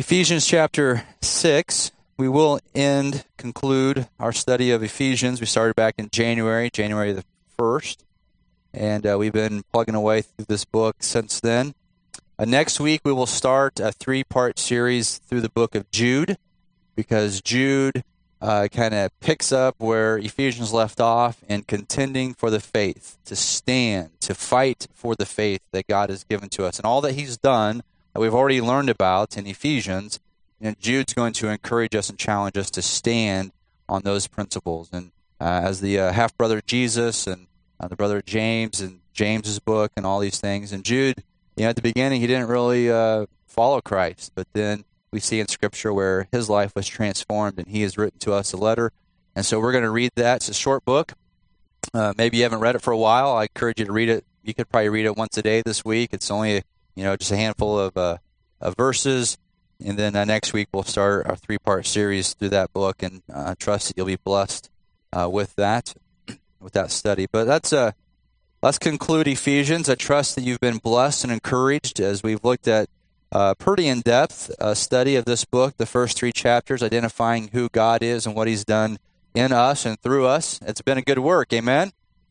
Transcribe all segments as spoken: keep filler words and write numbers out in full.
Ephesians chapter six. We will end, conclude our study of Ephesians. We started back in January, January the first, and uh, we've been plugging away through this book since then. Uh, next week, we will start a three-part series through the book of Jude, because Jude uh, kind of picks up where Ephesians left off in contending for the faith, to stand, to fight for the faith that God has given to us. And all that he's done that we've already learned about in Ephesians, and Jude's going to encourage us and challenge us to stand on those principles. And uh, as the uh, half-brother of Jesus and uh, the brother of James and James's book and all these things, and Jude, you know, at the beginning he didn't really uh, follow Christ, but then we see in Scripture where his life was transformed, and he has written to us a letter. And so we're going to read that. It's a short book. Uh, maybe you haven't read it for a while. I encourage you to read it. You could probably read it once a day this week. It's only You know, just a handful of, uh, of verses, and then uh, next week we'll start our three-part series through that book, and I uh, trust that you'll be blessed uh, with that, with that study. But that's uh, let's conclude Ephesians. I trust that you've been blessed and encouraged as we've looked at uh, pretty in-depth uh, study of this book, the first three chapters, identifying who God is and what he's done in us and through us. It's been a good work, amen?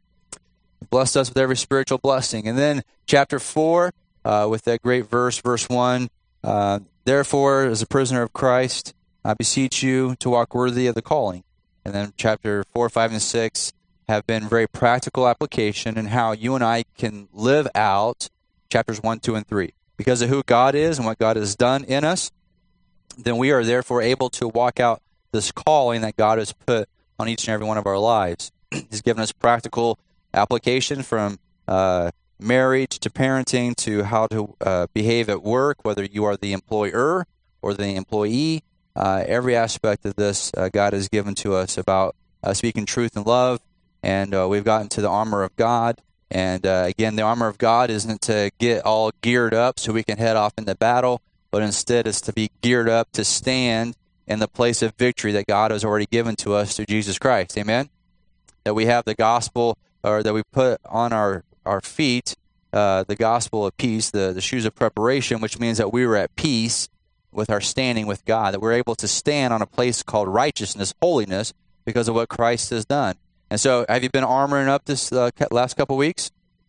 Blessed us with every spiritual blessing. And then chapter four, Uh, with that great verse, verse one, uh, therefore, as a prisoner of Christ, I beseech you to walk worthy of the calling. And then chapter four, five, and six have been very practical application in how you and I can live out chapters one, two, and three. Because of who God is and what God has done in us, then we are therefore able to walk out this calling that God has put on each and every one of our lives. He's given us practical application from uh marriage to parenting to how to uh, behave at work, whether you are the employer or the employee. Uh, every aspect of this uh, God has given to us about uh, speaking truth and love, and uh, we've gotten to the armor of God. And uh, again, the armor of God isn't to get all geared up so we can head off into battle, but instead is to be geared up to stand in the place of victory that God has already given to us through Jesus Christ. Amen? That we have the gospel, or that we put on our our feet, uh, the gospel of peace, the, the shoes of preparation, which means that we were at peace with our standing with God, that we're able to stand on a place called righteousness, holiness, because of what Christ has done. And so, have you been armoring up this uh, last couple weeks?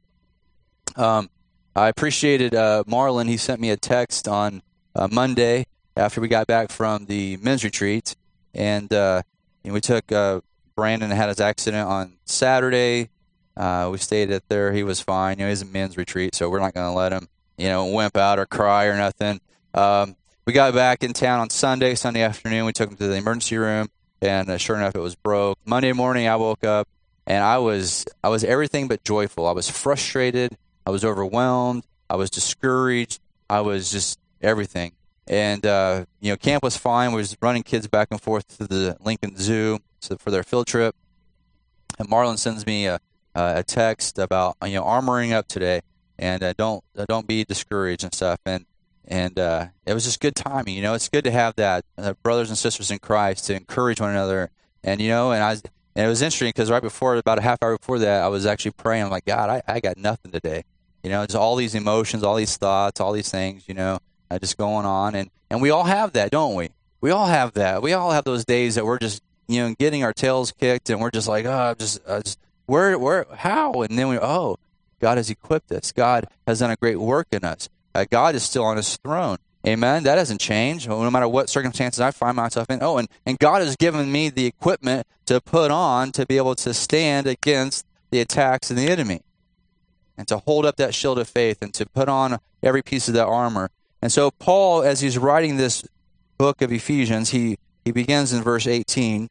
Um, I appreciated uh, Marlon. He sent me a text on uh, Monday after we got back from the men's retreat, and, uh, and we took uh, Brandon had his accident on Saturday. Uh, we stayed at there. He was fine. You know, he's a men's retreat, so we're not going to let him, you know, wimp out or cry or nothing. Um, we got back in town on Sunday, Sunday afternoon. We took him to the emergency room, and uh, sure enough, it was broke. Monday morning, I woke up, and I was I was everything but joyful. I was frustrated. I was overwhelmed. I was discouraged. I was just everything. And, uh, you know, camp was fine. We was running kids back and forth to the Lincoln Zoo for their field trip. And Marlon sends me a Uh, a text about, you know, armoring up today, and uh, don't uh, don't be discouraged and stuff, and and uh, it was just good timing. You know, it's good to have that uh, brothers and sisters in Christ to encourage one another, and you know, and I and it was interesting because right before, about a half hour before that, I was actually praying. I'm like, God, I, I got nothing today. You know, just all these emotions, all these thoughts, all these things, you know, uh, just going on, and and we all have that, don't we? We all have that. We all have those days that we're just, you know, getting our tails kicked, and we're just like, oh, just, uh, just Where, where, how? And then we, oh, God has equipped us. God has done a great work in us. Uh, God is still on his throne. Amen? That hasn't changed, no matter what circumstances I find myself in. Oh, and, and God has given me the equipment to put on to be able to stand against the attacks of the enemy, and to hold up that shield of faith, and to put on every piece of that armor. And so Paul, as he's writing this book of Ephesians, he, he begins in verse eighteen.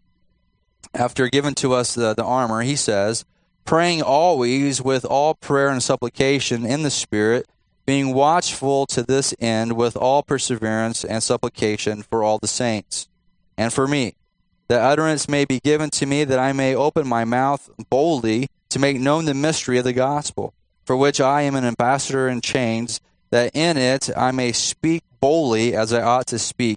After giving to us the, the armor, he says, praying always with all prayer and supplication in the Spirit, being watchful to this end with all perseverance and supplication for all the saints, and for me, that utterance may be given to me, that I may open my mouth boldly to make known the mystery of the gospel, for which I am an ambassador in chains, that in it I may speak boldly as I ought to speak.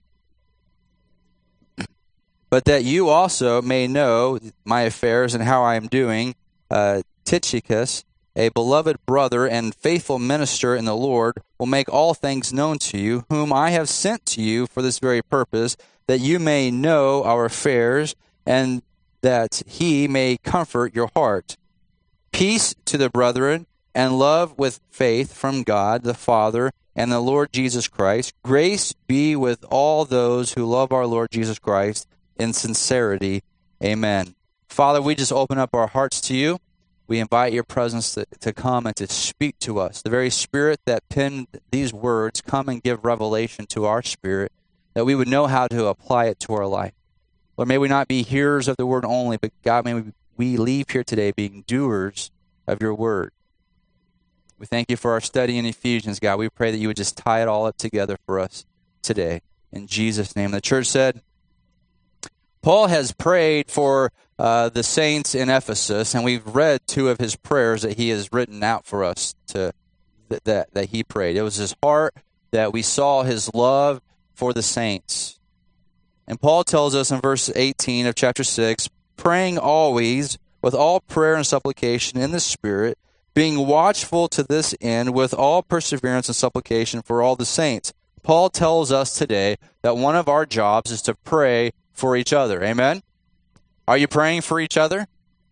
But that you also may know my affairs and how I am doing, uh, Tychicus a beloved brother and faithful minister in the Lord, will make all things known to you, whom I have sent to you for this very purpose, that you may know our affairs, and that he may comfort your heart. Peace to the brethren, and love with faith from God the Father and the Lord Jesus Christ. Grace be with all those who love our Lord Jesus Christ in sincerity. Amen. Father, we just open up our hearts to you. We invite your presence to, to come and to speak to us. The very Spirit that penned these words, come and give revelation to our spirit, that we would know how to apply it to our life. Lord, may we not be hearers of the word only, but God, may we, we leave here today being doers of your word. We thank you for our study in Ephesians, God. We pray that you would just tie it all up together for us today. In Jesus' name. The church said, Paul has prayed for uh, the saints in Ephesus, and we've read two of his prayers that he has written out for us to that, that, that he prayed. It was his heart that we saw his love for the saints. And Paul tells us in verse eighteen of chapter six, praying always with all prayer and supplication in the Spirit, being watchful to this end with all perseverance and supplication for all the saints. Paul tells us today that one of our jobs is to pray for each other. Amen? Are you praying for each other?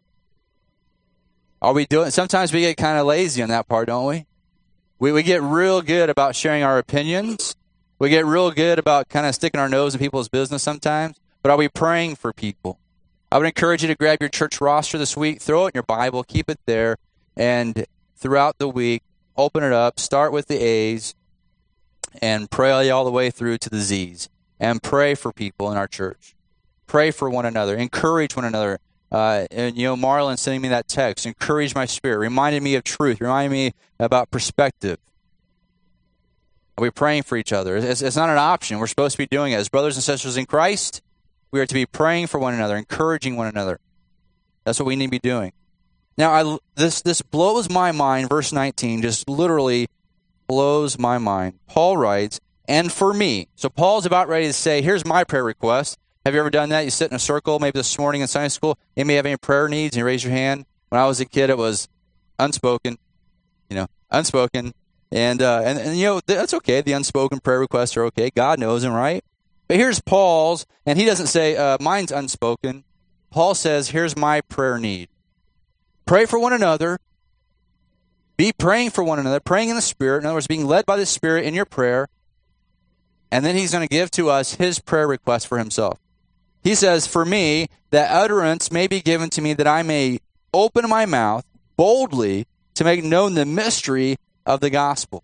Are we doing? Sometimes we get kind of lazy on that part, don't we? We we get real good about sharing our opinions. We get real good about kind of sticking our nose in people's business sometimes. But are we praying for people? I would encourage you to grab your church roster this week, throw it in your Bible, keep it there, and throughout the week, open it up, start with the A's, and pray all the way through to the Z's. And pray for people in our church. Pray for one another. Encourage one another. Uh, and, you know, Marlon sending me that text, encouraged my spirit, reminded me of truth, reminded me about perspective. Are we praying for each other? It's, it's not an option. We're supposed to be doing it. As brothers and sisters in Christ, we are to be praying for one another, encouraging one another. That's what we need to be doing. Now, I, this, this blows my mind. Verse nineteen just literally blows my mind. Paul writes, and for me. So Paul's about ready to say, here's my prayer request. Have you ever done that? You sit in a circle, maybe this morning in Sunday school. You may have any prayer needs, and you raise your hand. When I was a kid, it was unspoken, you know, unspoken. And, uh, and, and, you know, that's okay. The unspoken prayer requests are okay. God knows them, right? But here's Paul's, and he doesn't say, uh, mine's unspoken. Paul says, here's my prayer need. Pray for one another. Be praying for one another, praying in the Spirit. In other words, being led by the Spirit in your prayer. And then he's going to give to us his prayer request for himself. He says, for me, that utterance may be given to me that I may open my mouth boldly to make known the mystery of the gospel.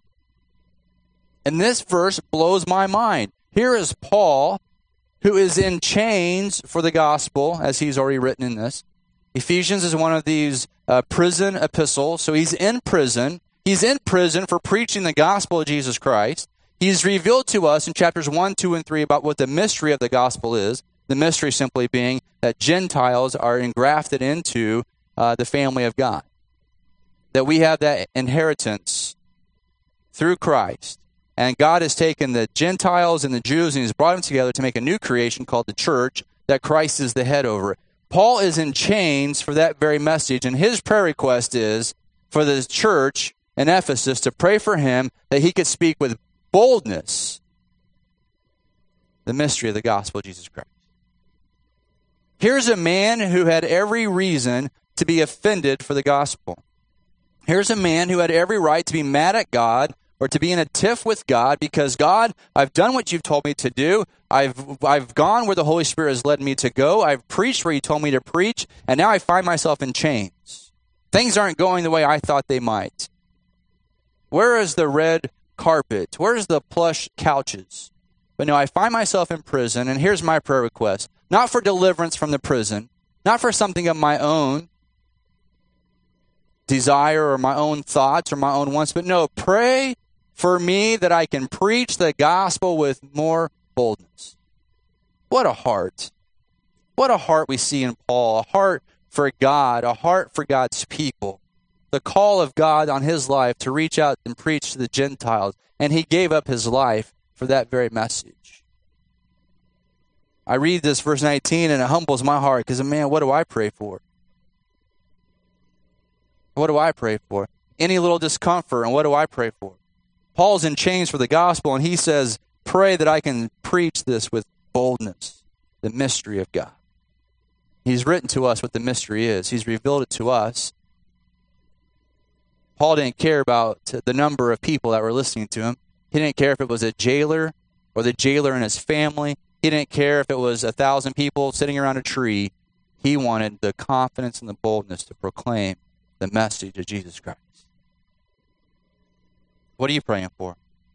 And this verse blows my mind. Here is Paul, who is in chains for the gospel, as he's already written in this. Ephesians is one of these uh, prison epistles. So he's in prison. He's in prison for preaching the gospel of Jesus Christ. He's revealed to us in chapters one, two, and three about what the mystery of the gospel is. The mystery simply being that Gentiles are engrafted into uh, the family of God. That we have that inheritance through Christ. And God has taken the Gentiles and the Jews and he's brought them together to make a new creation called the church that Christ is the head over. Paul is in chains for that very message, and his prayer request is for the church in Ephesus to pray for him that he could speak with boldness the mystery of the gospel of Jesus Christ. Here's a man who had every reason to be offended for the gospel. Here's a man who had every right to be mad at God or to be in a tiff with God because, God, I've done what you've told me to do. I've I've gone where the Holy Spirit has led me to go. I've preached where you told me to preach, and now I find myself in chains. Things aren't going the way I thought they might. Where is the red carpet? Where's the plush couches? But no, I find myself in prison, and here's my prayer request. Not for deliverance from the prison, not for something of my own desire or my own thoughts or my own wants, but no, pray for me that I can preach the gospel with more boldness. What a heart. What a heart we see in Paul, a heart for God, a heart for God's people. The call of God on his life to reach out and preach to the Gentiles, and he gave up his life for that very message. I read this verse nineteen and it humbles my heart because, man, what do I pray for? What do I pray for? Any little discomfort, and what do I pray for? Paul's in chains for the gospel, and he says, pray that I can preach this with boldness, the mystery of God. He's written to us what the mystery is. He's revealed it to us. Paul didn't care about the number of people that were listening to him. He didn't care if it was a jailer or the jailer and his family. He didn't care if it was a thousand people sitting around a tree. He wanted the confidence and the boldness to proclaim the message of Jesus Christ. What are you praying for?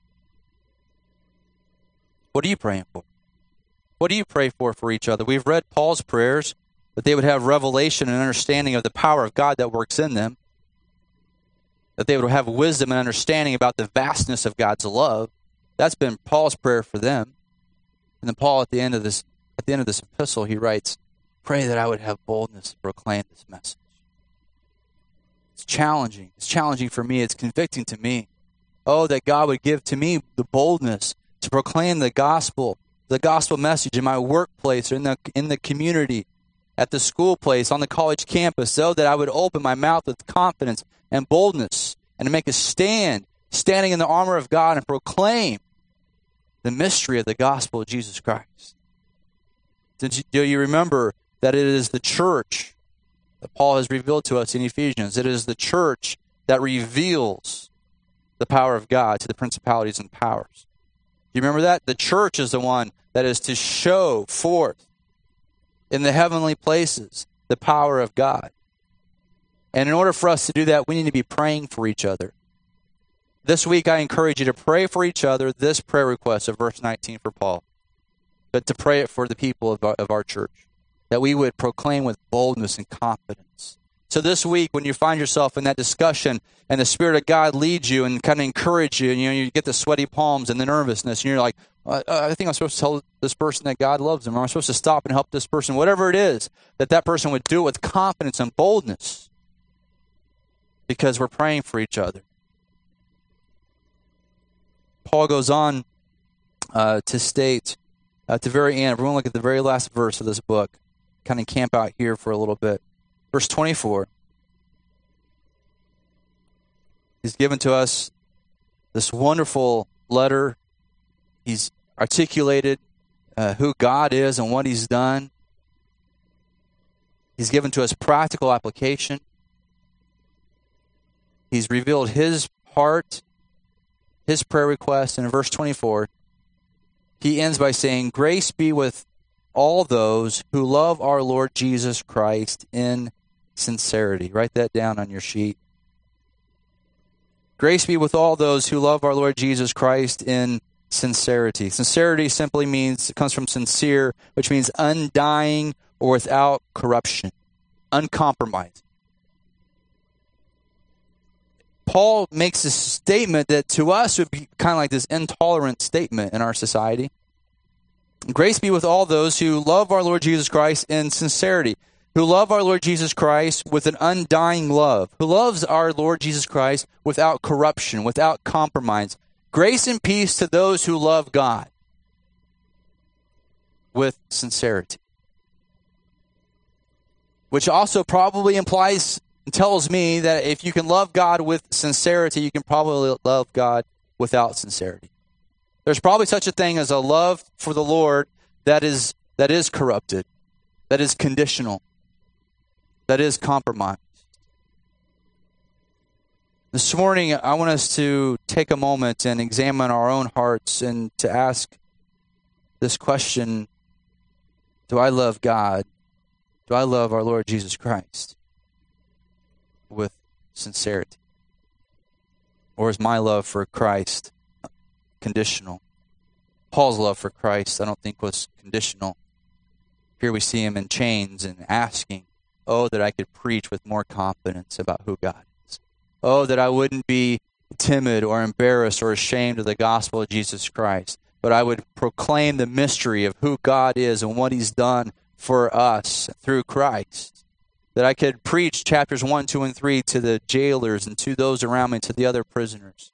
What are you praying for? What do you pray for for each other? We've read Paul's prayers, that they would have revelation and understanding of the power of God that works in them, that they would have wisdom and understanding about the vastness of God's love. That's been Paul's prayer for them. And then Paul, at the end of this, at the end of this epistle, he writes, "Pray that I would have boldness to proclaim this message." It's challenging. It's challenging for me. It's convicting to me. Oh, that God would give to me the boldness to proclaim the gospel, the gospel message in my workplace, or in the in the community, at the school place, on the college campus, so that I would open my mouth with confidence and boldness and to make a stand, standing in the armor of God and proclaim the mystery of the gospel of Jesus Christ. Do you remember that it is the church that Paul has revealed to us in Ephesians? It is the church that reveals the power of God to the principalities and powers. Do you remember that? The church is the one that is to show forth in the heavenly places the power of God. And in order for us to do that, we need to be praying for each other. This week, I encourage you to pray for each other this prayer request of verse nineteen for Paul, but to pray it for the people of our, of our church, that we would proclaim with boldness and confidence. So this week, when you find yourself in that discussion and the Spirit of God leads you and kind of encourage you, and you know, you get the sweaty palms and the nervousness, and you're like, uh, I think I'm supposed to tell this person that God loves them, or I'm supposed to stop and help this person, whatever it is, that that person would do it with confidence and boldness, because we're praying for each other. Paul goes on uh, to state at the very end, we're going to look at the very last verse of this book, kind of camp out here for a little bit. Verse twenty-four. He's given to us this wonderful letter. He's articulated uh, who God is and what he's done. He's given to us practical application. He's revealed his heart, his prayer request. And in verse twenty-four, he ends by saying, "Grace be with all those who love our Lord Jesus Christ in sincerity." Write that down on your sheet. Grace be with all those who love our Lord Jesus Christ in sincerity. Sincerity simply means, it comes from sincere, which means undying or without corruption, uncompromised. Paul makes a statement that to us would be kind of like this intolerant statement in our society. Grace be with all those who love our Lord Jesus Christ in sincerity, who love our Lord Jesus Christ with an undying love, who loves our Lord Jesus Christ without corruption, without compromise. Grace and peace to those who love God with sincerity. Which also probably implies and tells me that if you can love God with sincerity, you can probably love God without sincerity. There's probably such a thing as a love for the Lord that is that is corrupted, that is conditional, that is compromised. This morning, I want us to take a moment and examine our own hearts and to ask this question: do I love God? Do I love our Lord Jesus Christ with sincerity? Or is my love for Christ conditional? Paul's love for Christ, I don't think, was conditional. Here we see him in chains and asking, oh, that I could preach with more confidence about who God is. Oh, that I wouldn't be timid or embarrassed or ashamed of the gospel of Jesus Christ, but I would proclaim the mystery of who God is and what he's done for us through Christ. That I could preach chapters one, two, and three to the jailers and to those around me, to the other prisoners.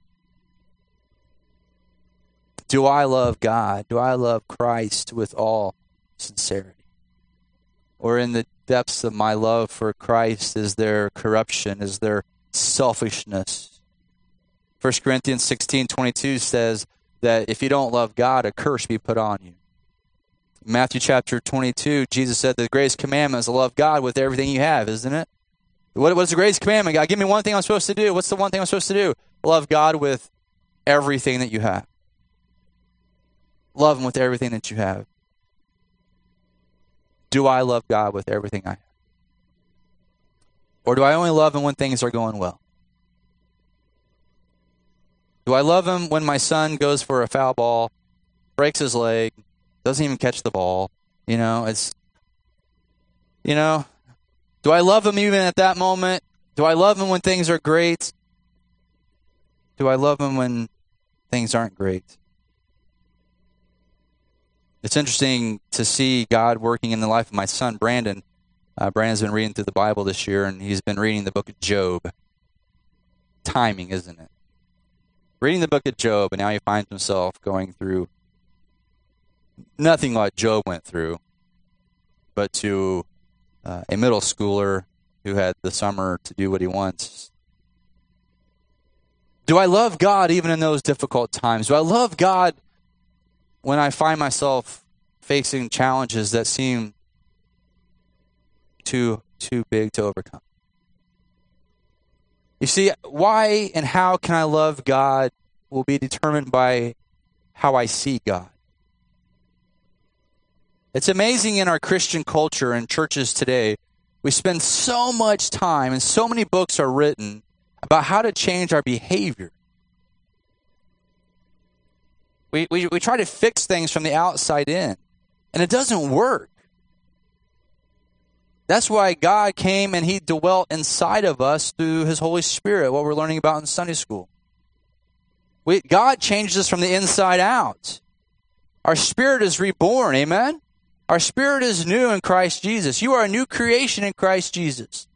Do I love God? Do I love Christ with all sincerity? or in the depths of my love for Christ is there corruption, is there selfishness? First Corinthians sixteen twenty-two says that if you don't love God, a curse be put on you. Matthew chapter twenty-two, Jesus said the greatest commandment is to love God with everything you have, isn't it? What, what's the greatest commandment? God, give me one thing I'm supposed to do. What's the one thing I'm supposed to do? Love God with everything that you have. Love Him with everything that you have. Do I love God with everything I have? Or do I only love Him when things are going well? Do I love Him when my son goes for a foul ball, breaks his leg, doesn't even catch the ball? You know, it's, you know, do I love Him even at that moment? Do I love Him when things are great? Do I love Him when things aren't great? It's interesting to see God working in the life of my son, Brandon. Uh, Brandon's been reading through the Bible this year, and he's been reading the book of Job. Timing, isn't it? Reading the book of Job, and now he finds himself going through nothing like Job went through, but to uh, a middle schooler who had the summer to do what he wants. Do I love God even in those difficult times? Do I love God when I find myself facing challenges that seem too too big to overcome? You see, why and how can I love God will be determined by how I see God. It's amazing in our Christian culture and churches today, we spend so much time and so many books are written about how to change our behavior. We, we we try to fix things from the outside in, and it doesn't work. That's why God came and He dwelt inside of us through His Holy Spirit, what we're learning about in Sunday school. We, God changed us from the inside out. Our spirit is reborn, amen? Our spirit is new in Christ Jesus. You are a new creation in Christ Jesus.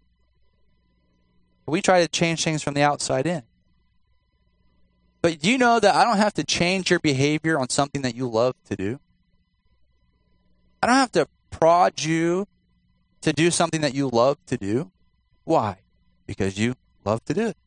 We try to change things from the outside in. But do you know that I don't have to change your behavior on something that you love to do? I don't have to prod you to do something that you love to do. Why? Because you love to do it.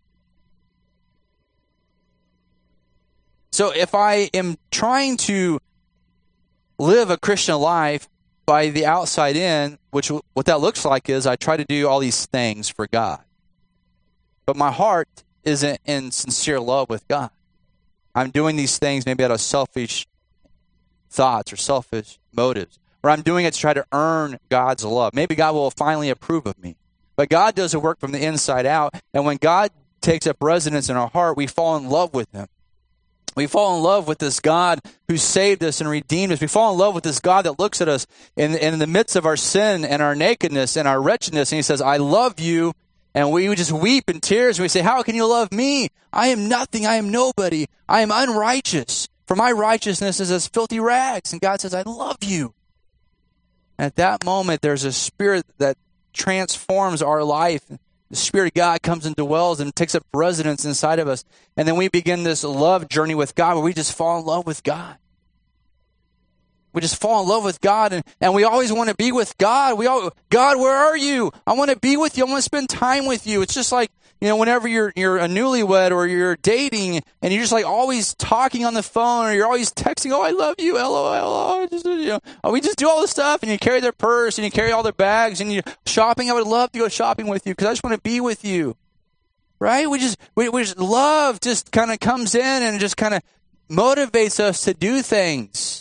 So if I am trying to live a Christian life by the outside in, which what that looks like is I try to do all these things for God. But my heart isn't in sincere love with God. I'm doing these things maybe out of selfish thoughts or selfish motives. Or I'm doing it to try to earn God's love. Maybe God will finally approve of me. But God does the work from the inside out. And when God takes up residence in our heart, we fall in love with Him. We fall in love with this God who saved us and redeemed us. We fall in love with this God that looks at us in, in the midst of our sin and our nakedness and our wretchedness. And He says, I love you. And we just weep in tears. And we say, how can you love me? I am nothing. I am nobody. I am unrighteous. For my righteousness is as filthy rags. And God says, I love you. And at that moment, there's a spirit that transforms our life. The Spirit of God comes and dwells and takes up residence inside of us. And then we begin this love journey with God where we just fall in love with God. We just fall in love with God, and, and we always want to be with God. We all, God, where are you? I want to be with you. I want to spend time with you. It's just like, you know, whenever you're you're a newlywed or you're dating and you're just like always talking on the phone or you're always texting, oh, I love you, L O L. Oh, just, you know, oh, we just do all this stuff, and you carry their purse and you carry all their bags and you're shopping. I would love to go shopping with you because I just want to be with you, right? We just, we, we just love just kind of comes in and just kind of motivates us to do things.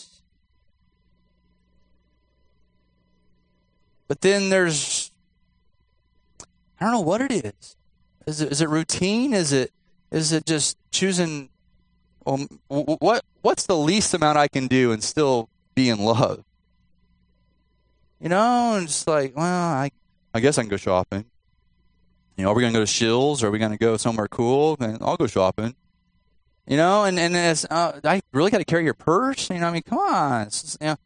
But then there's, I don't know what it is. Is it, is it routine? Is it is it just choosing, um, what what's the least amount I can do and still be in love? You know, and it's like, well, I I guess I can go shopping. You know, are we going to go to Shills? Or are we going to go somewhere cool? And I'll go shopping. You know, and, and it's, uh, I really got to carry your purse? You know, I mean, come on. It's just, you know.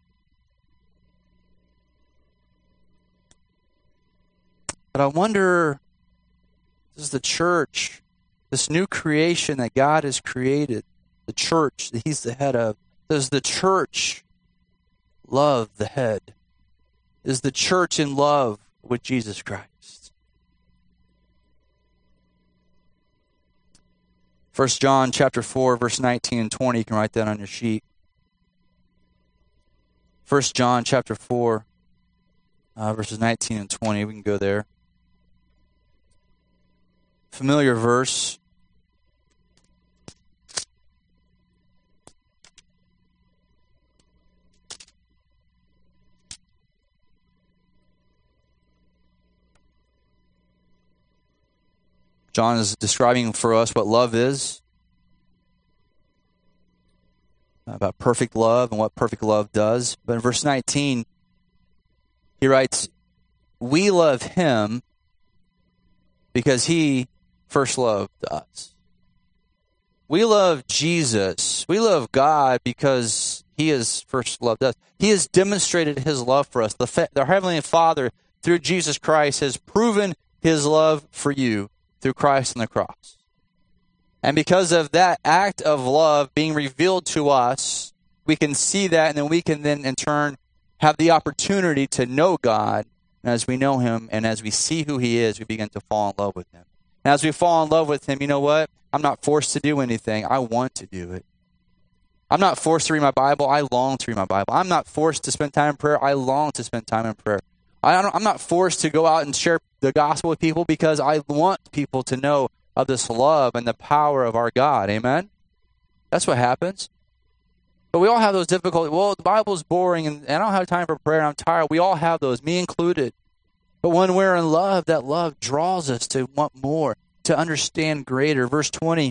But I wonder, does the church, this new creation that God has created, the church that He's the head of, does the church love the head? is the church in love with Jesus Christ. First John chapter four, verse nineteen and twenty. You can write that on your sheet. First John chapter four, uh, verses nineteen and twenty. We can go there. Familiar verse. John is describing for us what love is, about perfect love and what perfect love does. But in verse nineteen, he writes, "We love him because he first loved us." We love Jesus. We love God because he has first loved us. He has demonstrated his love for us. The, fa- the Heavenly Father, through Jesus Christ, has proven his love for you through Christ on the cross. And because of that act of love being revealed to us, we can see that, and then we can then in turn have the opportunity to know God. And as we know him and as we see who he is, we begin to fall in love with him. And as we fall in love with him, you know what? I'm not forced to do anything. I want to do it. I'm not forced to read my Bible. I long to read my Bible. I'm not forced to spend time in prayer. I long to spend time in prayer. I don't, I'm not forced to go out and share the gospel with people because I want people to know of this love and the power of our God. Amen? That's what happens. But we all have those difficulties. Well, the Bible's boring and I don't have time for prayer and I'm tired. We all have those, me included. But when we're in love, that love draws us to want more, to understand greater. Verse twenty,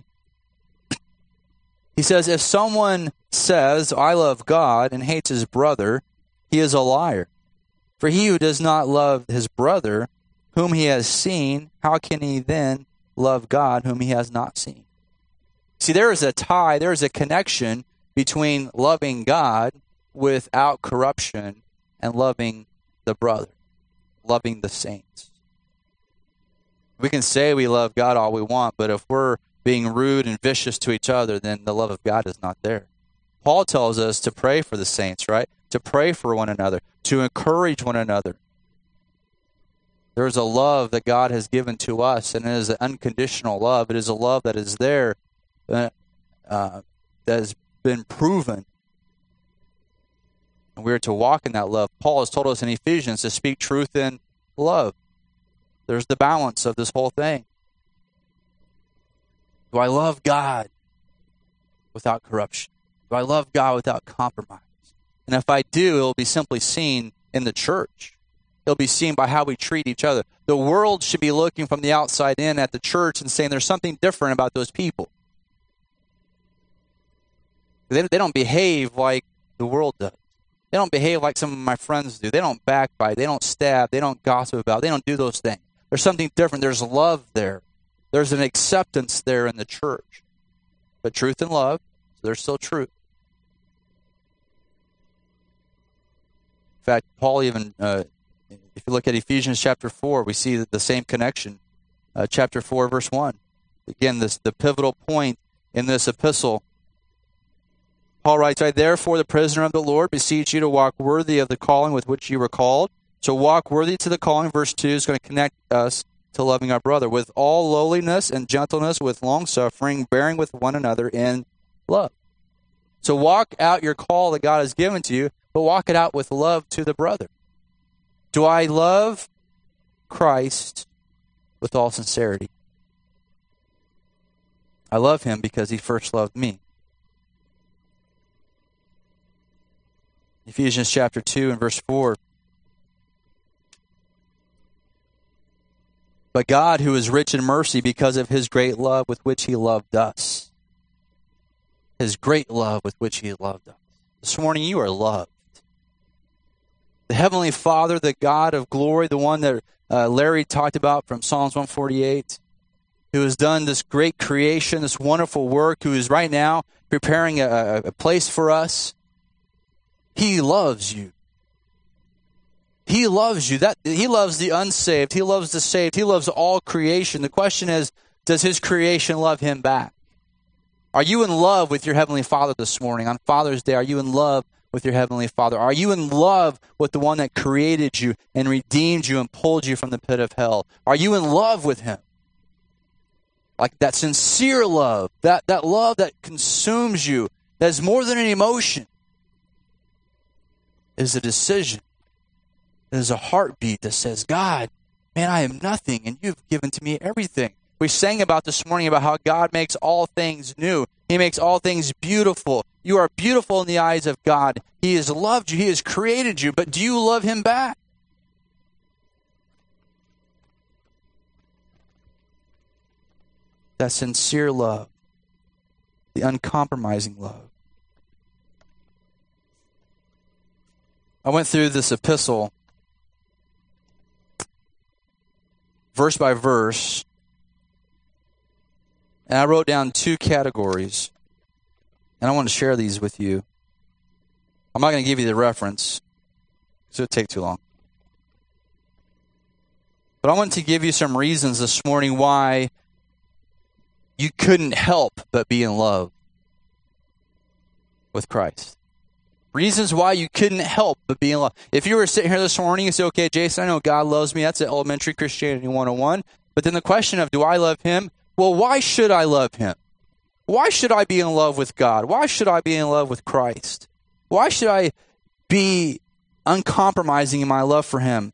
he says, "If someone says, 'I love God,' and hates his brother, he is a liar. For he who does not love his brother, whom he has seen, how can he then love God, whom he has not seen?" See, there is a tie, there is a connection between loving God without corruption and loving the brother, loving the saints. We can say we love God all we want, but if we're being rude and vicious to each other, then the love of God is not there. Paul tells us to pray for the saints, right? To pray for one another, to encourage one another. There is a love that God has given to us, and it is an unconditional love. It is a love that is there, uh, uh, that has been proven. And we are to walk in that love. Paul has told us in Ephesians to speak truth in love. There's the balance of this whole thing. Do I love God without corruption? Do I love God without compromise? And if I do, it will be simply seen in the church. It'll be seen by how we treat each other. The world should be looking from the outside in at the church and saying there's something different about those people. They, they don't behave like the world does. They don't behave like some of my friends do. They don't backbite. They don't stab. They don't gossip about. They don't do those things. There's something different. There's love there. There's an acceptance there in the church. But truth and love, so there's still truth. In fact, Paul even, uh, if you look at Ephesians chapter four, we see the same connection. Uh, chapter four, verse one. Again, this the pivotal point in this epistle. Paul writes, "I therefore, the prisoner of the Lord, beseech you to walk worthy of the calling with which you were called." So walk worthy to the calling, verse two, is going to connect us to loving our brother with all lowliness and gentleness, with long-suffering, bearing with one another in love. So walk out your call that God has given to you, but walk it out with love to the brother. Do I love Christ with all sincerity? I love him because he first loved me. Ephesians chapter two and verse four. "But God, who is rich in mercy because of his great love with which he loved us." His great love with which he loved us. This morning you are loved. The Heavenly Father, the God of glory, the one that uh, Larry talked about from Psalms one forty-eight, who has done this great creation, this wonderful work, who is right now preparing a, a place for us. He loves you. He loves you. That he loves the unsaved. He loves the saved. He loves all creation. The question is, does his creation love him back? Are you in love with your Heavenly Father this morning? On Father's Day, are you in love with your Heavenly Father? Are you in love with the one that created you and redeemed you and pulled you from the pit of hell? Are you in love with Him? Like that sincere love, that, that love that consumes you, that is more than an emotion. It is a decision. It is a heartbeat that says, God, man, I am nothing, and you've given to me everything. We sang about this morning about how God makes all things new. He makes all things beautiful. You are beautiful in the eyes of God. He has loved you. He has created you. But do you love Him back? That sincere love. The uncompromising love. I went through this epistle verse by verse, and I wrote down two categories, and I want to share these with you. I'm not going to give you the reference, because it would take too long. But I want to give you some reasons this morning why you couldn't help but be in love with Christ. Reasons why you couldn't help but be in love. If you were sitting here this morning and say, okay, Jason, I know God loves me. That's an elementary Christianity one oh one. But then the question of, do I love Him? Well, why should I love Him? Why should I be in love with God? Why should I be in love with Christ? Why should I be uncompromising in my love for Him?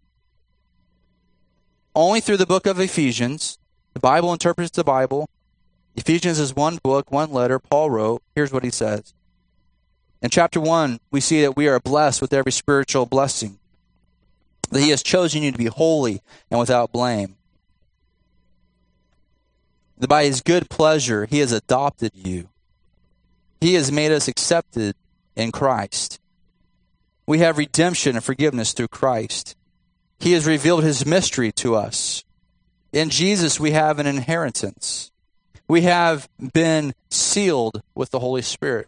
Only through the book of Ephesians. The Bible interprets the Bible. Ephesians is one book, one letter Paul wrote. Here's what he says. In chapter one, we see that we are blessed with every spiritual blessing, that He has chosen you to be holy and without blame. That by His good pleasure, He has adopted you. He has made us accepted in Christ. We have redemption and forgiveness through Christ. He has revealed His mystery to us. In Jesus, we have an inheritance. We have been sealed with the Holy Spirit.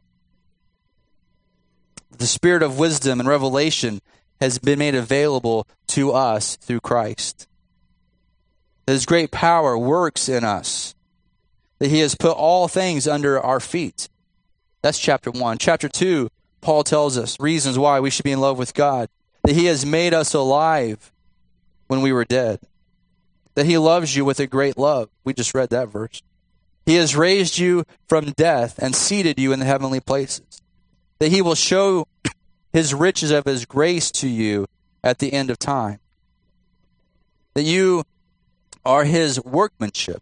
The Spirit of wisdom and revelation has been made available to us through Christ. His great power works in us. That He has put all things under our feet. That's chapter one. Chapter two, Paul tells us reasons why we should be in love with God. That He has made us alive when we were dead. That He loves you with a great love. We just read that verse. He has raised you from death and seated you in the heavenly places. That He will show His riches of His grace to you at the end of time. That you are His workmanship.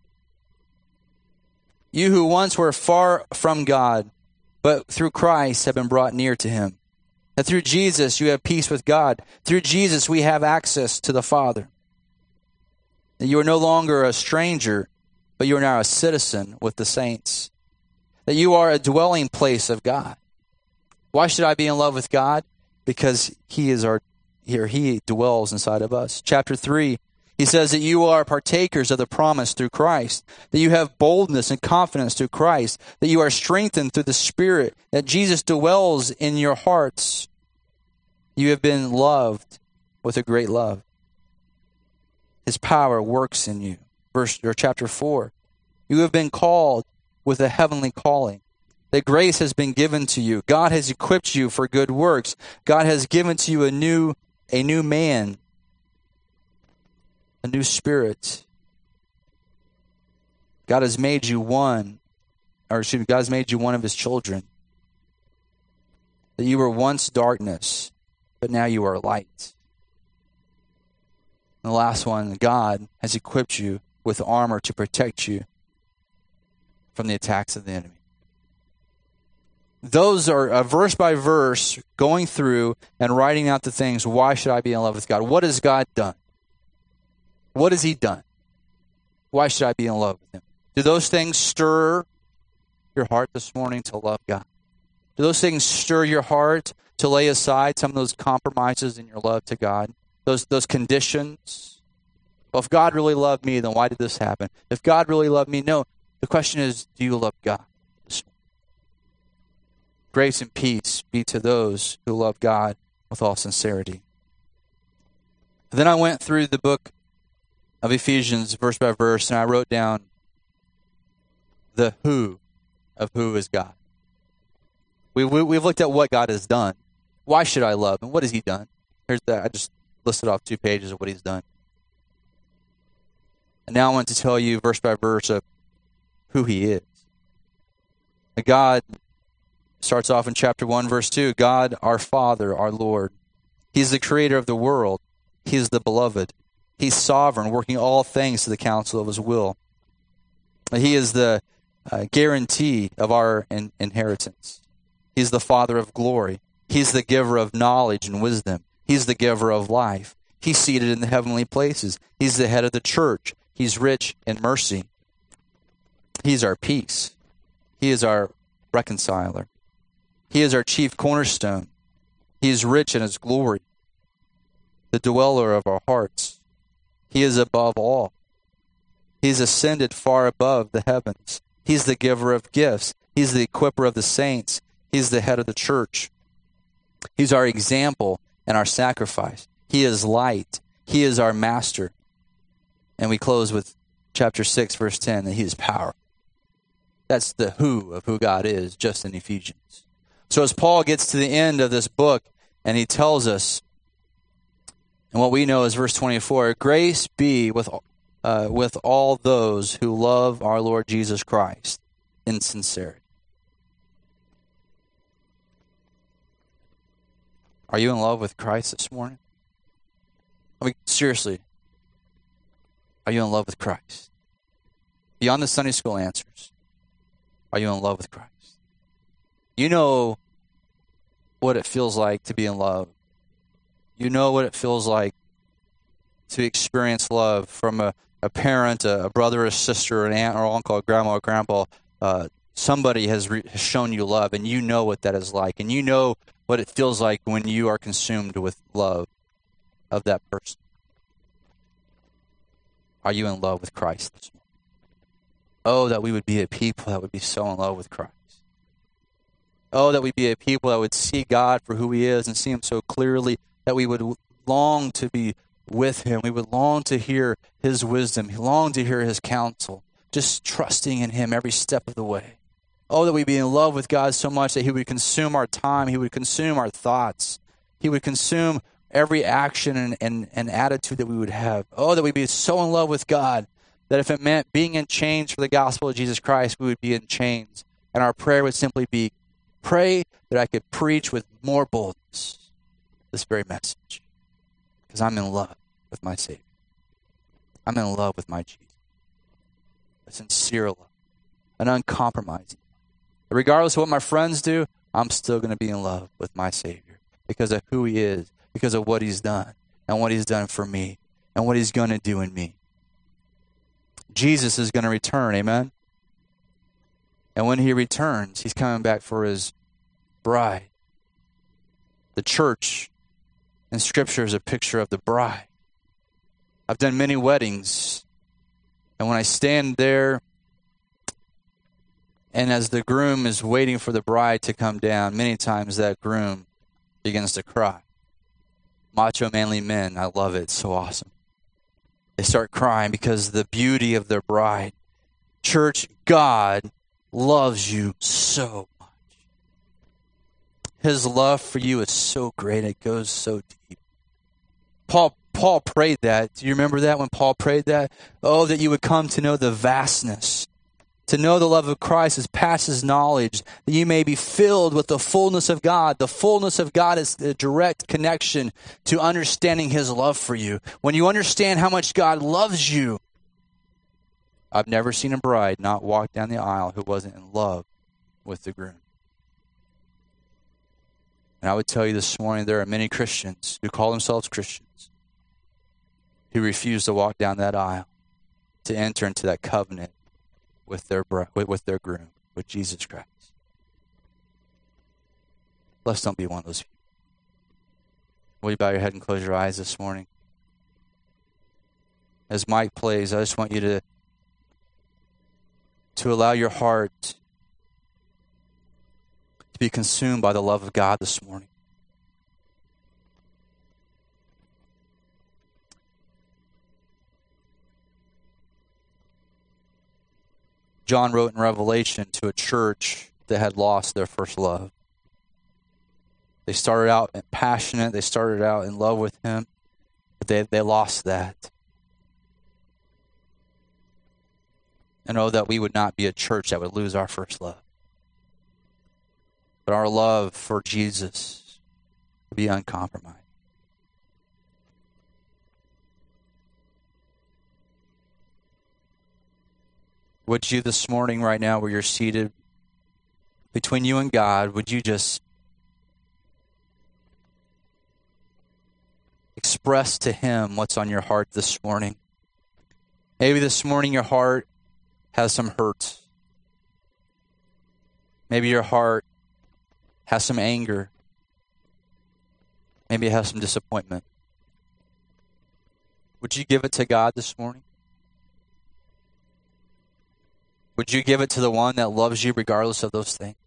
You who once were far from God, but through Christ have been brought near to Him. That through Jesus you have peace with God. Through Jesus we have access to the Father. That you are no longer a stranger, but you are now a citizen with the saints. That you are a dwelling place of God. Why should I be in love with God? Because He is our, here He dwells inside of us. Chapter three, he says that you are partakers of the promise through Christ, that you have boldness and confidence through Christ, that you are strengthened through the Spirit, that Jesus dwells in your hearts. You have been loved with a great love. His power works in you. Verse or chapter four, you have been called with a heavenly calling. That grace has been given to you. God has equipped you for good works. God has given to you a new, a new man, a new spirit. God has made you one, or excuse me, God has made you one of His children. That you were once darkness, but now you are light. And the last one, God has equipped you with armor to protect you from the attacks of the enemy. Those are uh, verse by verse going through and writing out the things. Why should I be in love with God? What has God done? What has He done? Why should I be in love with Him? Do those things stir your heart this morning to love God? Do those things stir your heart to lay aside some of those compromises in your love to God? Those those conditions? Well, if God really loved me, then why did this happen? If God really loved me, no. The question is, do you love God? Grace and peace be to those who love God with all sincerity. Then I went through the book of Ephesians verse by verse, and I wrote down the who of who is God. We, we, we've looked at what God has done. Why should I love? And what has he done? Here's that. I just listed off two pages of what he's done. And now I want to tell you verse by verse of who he is. God starts off in chapter one, verse two. God, our Father, our Lord. He's the creator of the world. He is the beloved. He's sovereign, working all things to the counsel of his will. He is the uh, guarantee of our in- inheritance. He's the Father of glory. He's the giver of knowledge and wisdom. He's the giver of life. He's seated in the heavenly places. He's the head of the church. He's rich in mercy. He's our peace. He is our reconciler. He is our chief cornerstone. He is rich in his glory, the dweller of our hearts. He is above all. He's ascended far above the heavens. He's the giver of gifts. He's the equiper of the saints. He's the head of the church. He's our example and our sacrifice. He is light. He is our master. And we close with chapter six, verse ten, that he is power. That's the who of who God is, just in Ephesians. So as Paul gets to the end of this book, and he tells us, and what we know is verse twenty-four, grace be with, uh, with all those who love our Lord Jesus Christ in sincerity. Are you in love with Christ this morning? I mean, seriously, are you in love with Christ? Beyond the Sunday school answers, are you in love with Christ? You know what it feels like to be in love. You know what it feels like to experience love from a, a parent, a, a brother, a sister, an aunt or uncle, a grandma or grandpa. Uh, somebody has, re- has shown you love, and you know what that is like. And you know what it feels like when you are consumed with love of that person. Are you in love with Christ this morning? Oh, that we would be a people that would be so in love with Christ. Oh, that we'd be a people that would see God for who he is and see him so clearly, that we would long to be with him. We would long to hear his wisdom, long to hear his counsel, just trusting in him every step of the way. Oh, that we'd be in love with God so much that he would consume our time, he would consume our thoughts, he would consume every action and, and, and attitude that we would have. Oh, that we'd be so in love with God that if it meant being in chains for the gospel of Jesus Christ, we would be in chains. And our prayer would simply be, pray that I could preach with more boldness this very message, because I'm in love with my Savior. I'm in love with my Jesus. A sincere love, an uncompromising love. Regardless of what my friends do, I'm still going to be in love with my Savior because of who he is, because of what he's done and what he's done for me and what he's going to do in me. Jesus is going to return, amen? And when he returns, he's coming back for his bride. The church in Scripture is a picture of the bride. I've done many weddings, and when I stand there, and as the groom is waiting for the bride to come down, many times that groom begins to cry. Macho, manly men, I love it. It's so awesome. They start crying because of the beauty of their bride. Church, God loves you so much. His love for you is so great. It goes so deep. Paul Paul prayed that. Do you remember that when Paul prayed that? Oh, that you would come to know the vastness, to know the love of Christ as passes knowledge, that you may be filled with the fullness of God. The fullness of God is the direct connection to understanding his love for you. When you understand how much God loves you, I've never seen a bride not walk down the aisle who wasn't in love with the groom. And I would tell you this morning, there are many Christians who call themselves Christians who refuse to walk down that aisle to enter into that covenant with their with their groom, with Jesus Christ. Let's don't be one of those people. Will you bow your head and close your eyes this morning? As Mike plays, I just want you to to allow your heart to be consumed by the love of God this morning. John wrote in Revelation to a church that had lost their first love. They started out passionate, they started out in love with him, but they, they lost that. And oh, that we would not be a church that would lose our first love. But our love for Jesus would be uncompromised. Would you this morning, right now, where you're seated, between you and God, would you just express to him what's on your heart this morning? Maybe this morning your heart has some hurt. Maybe your heart has some anger. Maybe it has some disappointment. Would you give it to God this morning? Would you give it to the one that loves you regardless of those things?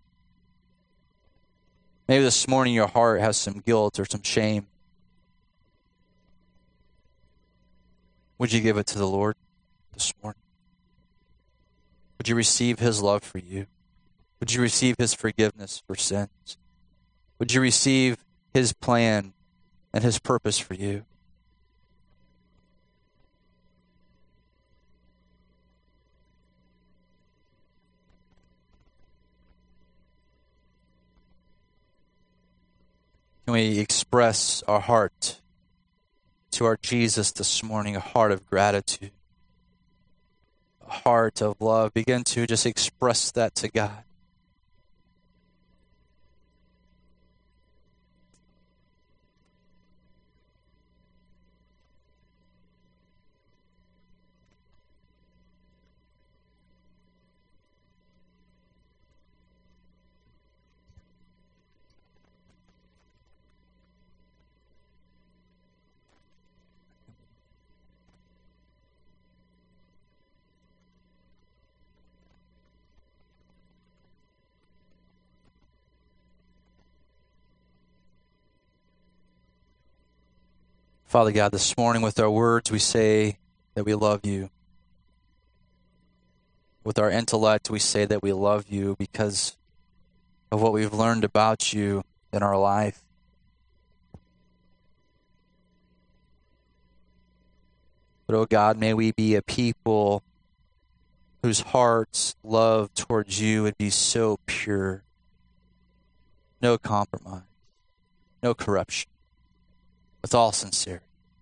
Maybe this morning your heart has some guilt or some shame. Would you give it to the Lord this morning? Would you receive his love for you? Would you receive his forgiveness for sins? Would you receive his plan and his purpose for you? Can we express our heart to our Jesus this morning, a heart of gratitude, a heart of love? Begin to just express that to God. Father God, this morning with our words we say that we love you. With our intellect we say that we love you because of what we've learned about you in our life. But oh God, may we be a people whose hearts' love towards you would be so pure. No compromise, no corruption, with all sincerity.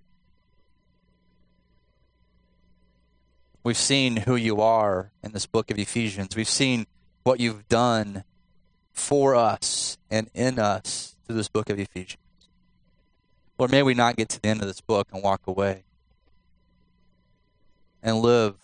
We've seen who you are in this book of Ephesians. We've seen what you've done for us and in us through this book of Ephesians. Lord, may we not get to the end of this book and walk away and live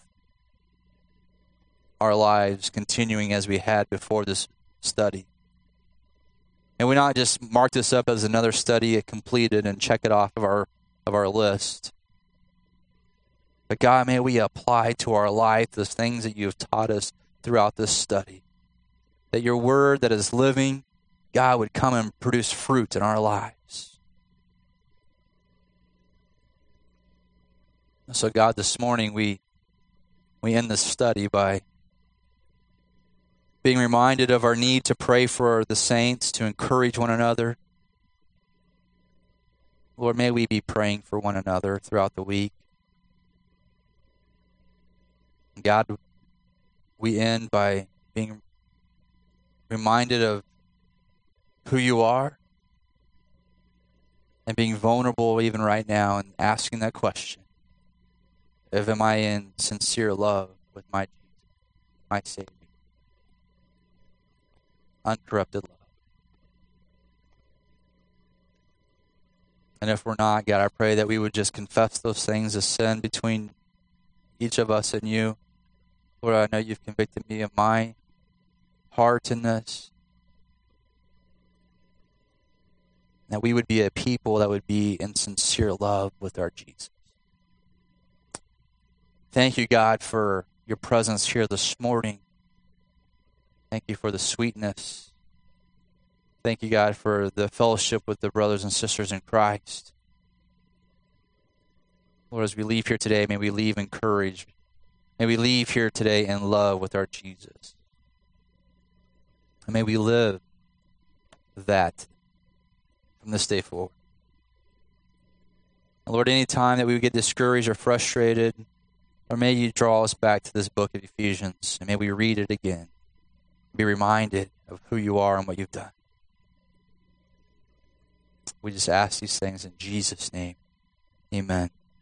our lives continuing as we had before this study. And we not just mark this up as another study it completed and check it off of our of our list. But God, may we apply to our life the things that you have taught us throughout this study. That your word that is living, God, would come and produce fruit in our lives. So God, this morning we we end this study by being reminded of our need to pray for the saints, to encourage one another. Lord, may we be praying for one another throughout the week. God, we end by being reminded of who you are and being vulnerable even right now and asking that question of, am I in sincere love with my Jesus, my Savior? Uncorrupted love. And if we're not, God, I pray that we would just confess those things as sin between each of us and you. Lord, I know you've convicted me of my heart in this. That we would be a people that would be in sincere love with our Jesus. Thank you, God, for your presence here this morning. Thank you for the sweetness. Thank you, God, for the fellowship with the brothers and sisters in Christ. Lord, as we leave here today, may we leave encouraged May we leave here today in love with our Jesus. And may we live that from this day forward. Lord, any time that we get discouraged or frustrated, or may you draw us back to this book of Ephesians, and may we read it again. Be reminded of who you are and what you've done. We just ask these things in Jesus' name. Amen.